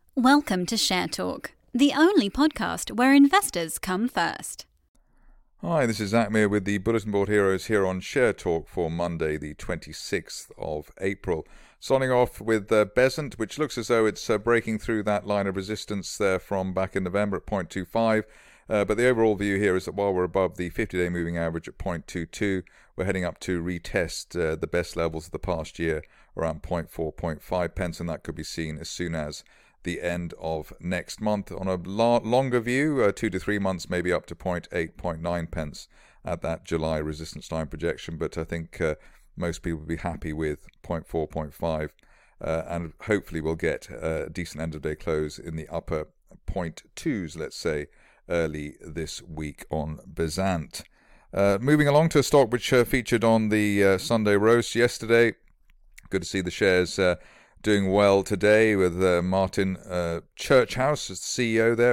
Welcome to Share Talk, the only podcast where investors come first. Hi, this is Zach Meir with the Bulletin Board Heroes here on Share Talk for Monday, the 26th of April. Starting off with Besant, which looks as though it's breaking through that line of resistance there from back in November at 0.25. But the overall view here is that while we're above the 50-day moving average at 0.22, we're heading up to retest the best levels of the past year around 0.4, 0.5 pence, and that could be seen as soon as the end of next month. On a longer view, 2 to 3 months, maybe up to 0.8, 0.9 pence at that July resistance line projection. But I think most people will be happy with 0.4, 0.5, and hopefully we'll get a decent end-of-day close in the upper 0.2s, let's say, early this week on Besant. Moving along to a stock which featured on the Sunday roast yesterday. Good to see the shares doing well today with Martin Churchhouse as the CEO there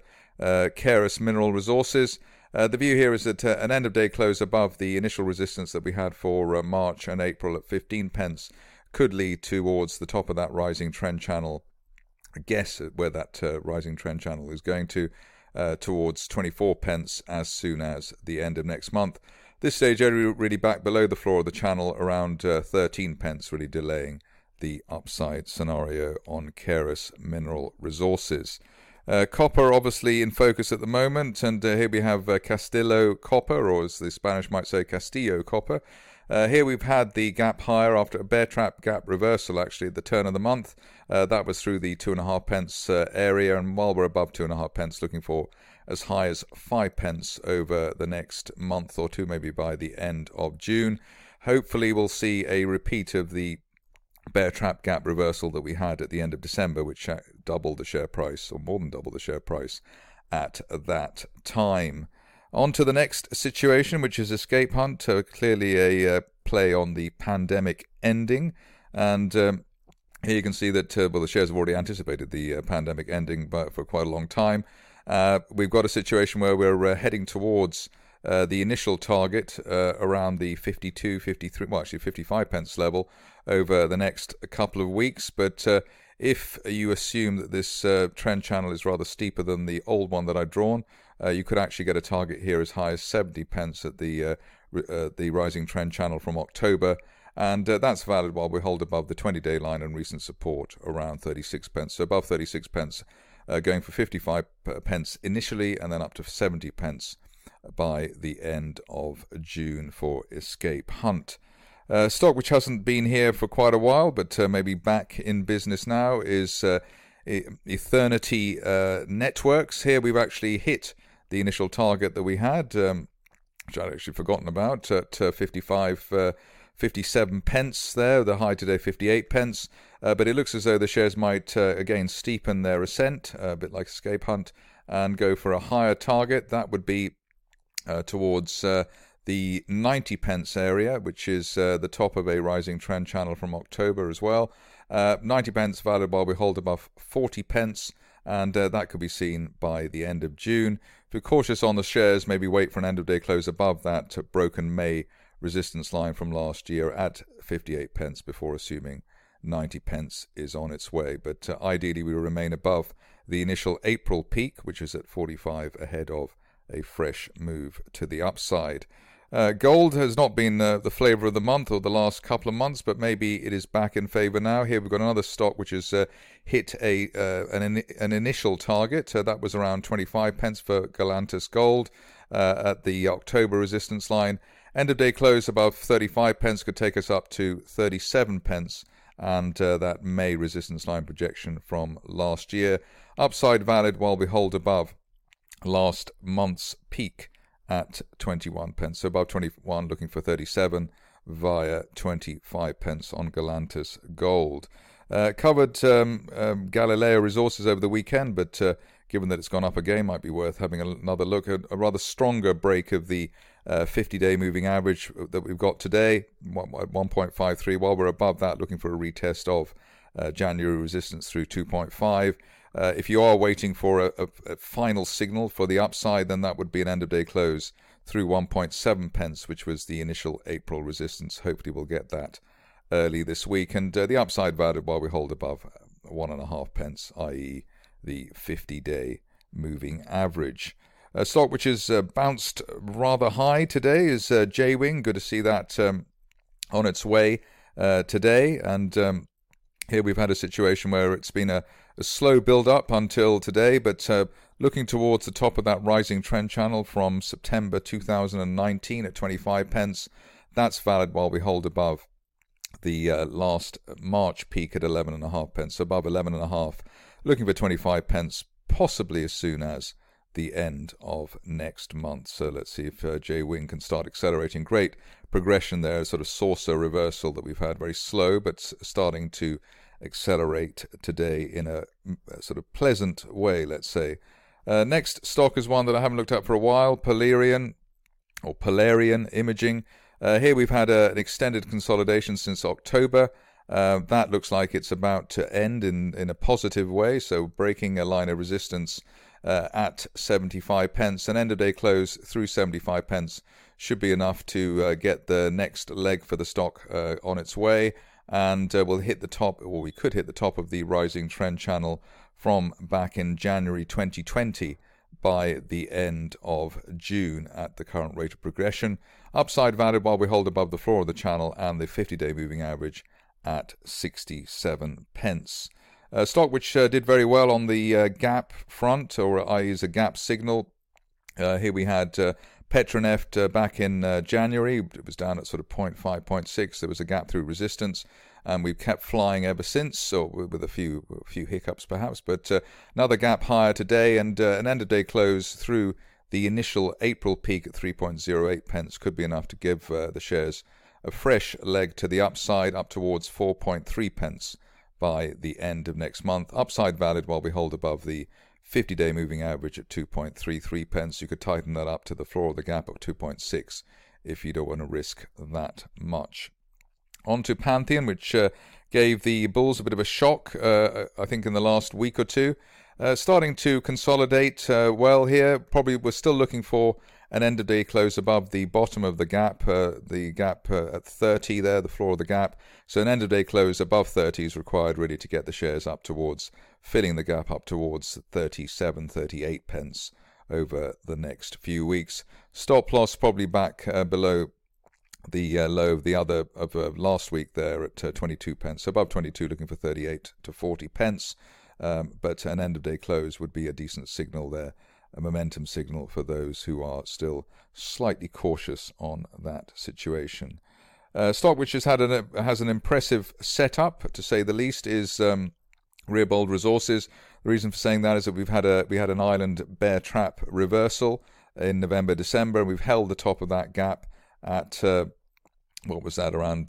at Keras Mineral Resources. The view here is that an end-of-day close above the initial resistance that we had for March and April at 15 pence could lead towards the top of that rising trend channel. I guess where that rising trend channel is going to, towards 24 pence as soon as the end of next month. This stage really back below the floor of the channel around 13 pence, really delaying the upside scenario on Keras Mineral Resources. Copper obviously in focus at the moment, and here we have Castillo Copper, or as the Spanish might say, Castillo Copper. Here we've had the gap higher after a bear trap gap reversal actually at the turn of the month. That was through the 2.5 pence area, and while we're above 2.5 pence, looking for as high as 5 pence over the next month or two, maybe by the end of June. Hopefully we'll see a repeat of the bear trap gap reversal that we had at the end of December, which doubled the share price, or more than doubled the share price at that time. On to the next situation, which is Escape Hunt, clearly a play on the pandemic ending. And here you can see that the shares have already anticipated the pandemic ending for quite a long time. We've got a situation where we're heading towards the initial target around the 52, 53, well actually 55 pence level over the next couple of weeks. But if you assume that this trend channel is rather steeper than the old one that I've drawn, you could actually get a target here as high as 70 pence at the rising trend channel from October. And that's valid while we hold above the 20-day line and recent support around 36 pence. So above 36 pence, going for 55 pence initially, and then up to 70 pence by the end of June for Escape Hunt. Stock which hasn't been here for quite a while, but maybe back in business now, is Eternity Networks. Here we've actually hit the initial target that we had, which I'd actually forgotten about, at 57 pence there, the high today 58 pence. But it looks as though the shares might again steepen their ascent, a bit like Escape Hunt, and go for a higher target. That would be towards the 90 pence area, which is the top of a rising trend channel from October as well. 90 pence valid while we hold above 40 pence, and that could be seen by the end of June. If you're cautious on the shares, maybe wait for an end-of-day close above that broken May resistance line from last year at 58 pence before assuming 90 pence is on its way. But ideally we will remain above the initial April peak, which is at 45, ahead of a fresh move to the upside. Gold has not been the flavour of the month or the last couple of months, but maybe it is back in favour now. Here we've got another stock which has hit an initial target. That was around 25 pence for Galantas Gold at the October resistance line. End of day close above 35 pence could take us up to 37 pence, and that May resistance line projection from last year. Upside valid while we hold above last month's peak at 21 pence. So above 21, looking for 37 via 25 pence on Galantas Gold. Covered Galileo Resources over the weekend, but given that it's gone up again, might be worth having another look at a rather stronger break of the 50-day moving average that we've got today, 1.53. While we're above that, looking for a retest of January resistance through 2.5. If you are waiting for a final signal for the upside, then that would be an end-of-day close through 1.7 pence, which was the initial April resistance. Hopefully we'll get that early this week. And the upside valid while we hold above 1.5 pence, i.e. the 50-day moving average. A stock which has bounced rather high today is J-Wing. Good to see that on its way today. And here we've had a situation where it's been a slow build-up until today, but looking towards the top of that rising trend channel from September 2019 at 25 pence. That's valid while we hold above the last March peak at 11.5 pence, above 11.5, looking for 25 pence, possibly as soon as the end of next month. So let's see if J-Wing can start accelerating. Great progression there, sort of saucer reversal that we've had, very slow, but starting to accelerate today in a sort of pleasant way, let's say. Next stock is one that I haven't looked at for a while, Polarian Imaging. Here we've had an extended consolidation since October. That looks like it's about to end in a positive way, so breaking a line of resistance at 75 pence. An end-of-day close through 75 pence should be enough to get the next leg for the stock on its way, and we'll hit the top, or we could hit the top of the rising trend channel from back in January 2020 by the end of June at the current rate of progression. Upside valid while we hold above the floor of the channel and the 50-day moving average at 67 pence. A stock which did very well on the gap front, or i.e. is a gap signal. Here we had Petroneft back in January. It was down at sort of 0.5, 0.6. There was a gap through resistance, and we've kept flying ever since, so with a few hiccups perhaps. But another gap higher today, and an end-of-day close through the initial April peak at 3.08 pence could be enough to give the shares a fresh leg to the upside, up towards 4.3 pence by the end of next month. Upside valid while we hold above the 50-day moving average at 2.33 pence. You could tighten that up to the floor of the gap of 2.6 if you don't want to risk that much. On to Pantheon, which gave the bulls a bit of a shock, I think, in the last week or two. Starting to consolidate well here. Probably we're still looking for an end-of-day close above the bottom of the gap at 30 there, the floor of the gap. So an end-of-day close above 30 is required really to get the shares up towards, filling the gap up towards 37, 38 pence over the next few weeks. Stop loss probably back below the low of the other of last week there at 22 pence. So above 22, looking for 38 to 40 pence. But an end-of-day close would be a decent signal there, a momentum signal for those who are still slightly cautious on that situation. Stock which has an impressive setup, to say the least, is Rearbold Resources. The reason for saying that is that we had an island bear trap reversal in November, December. We've held the top of that gap at what was that, around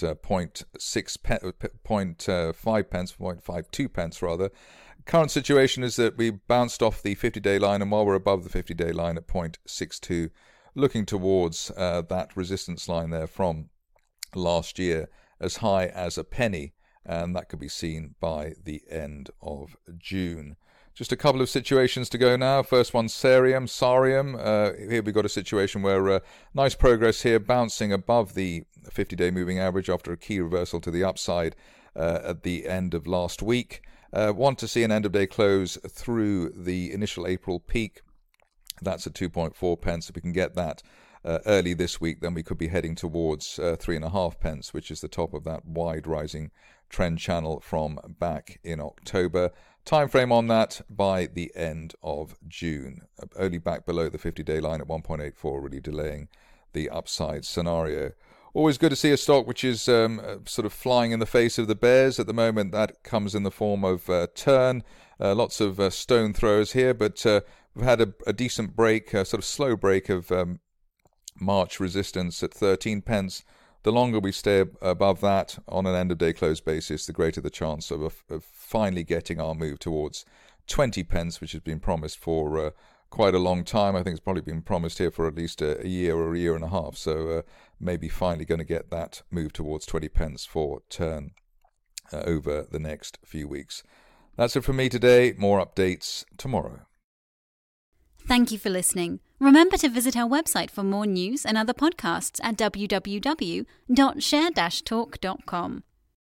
0.5 pence, 0.52 pence rather. Current situation is that we bounced off the 50-day line, and while we're above the 50-day line at 0.62, looking towards that resistance line there from last year as high as a penny, and that could be seen by the end of June. Just a couple of situations to go now. First one, Sareum. Here we've got a situation where nice progress here, bouncing above the 50-day moving average after a key reversal to the upside at the end of last week. Want to see an end-of-day close through the initial April peak. That's at 2.4 pence. If we can get that early this week, then we could be heading towards 3.5 pence, which is the top of that wide rising trend channel from back in October. Time frame on that by the end of June. Only back below the 50-day line at 1.84, really delaying the upside scenario. Always good to see a stock which is sort of flying in the face of the bears. At the moment, that comes in the form of Tern. Lots of stone throws here, but we've had a decent break, a sort of slow break of March resistance at 13 pence. The longer we stay above that on an end-of-day close basis, the greater the chance of finally getting our move towards 20 pence, which has been promised for quite a long time. I think it's probably been promised here for at least a year or a year and a half. So maybe finally going to get that move towards 20 pence for Tern over the next few weeks. That's it from me today. More updates tomorrow. Thank you for listening. Remember to visit our website for more news and other podcasts at www.share-talk.com.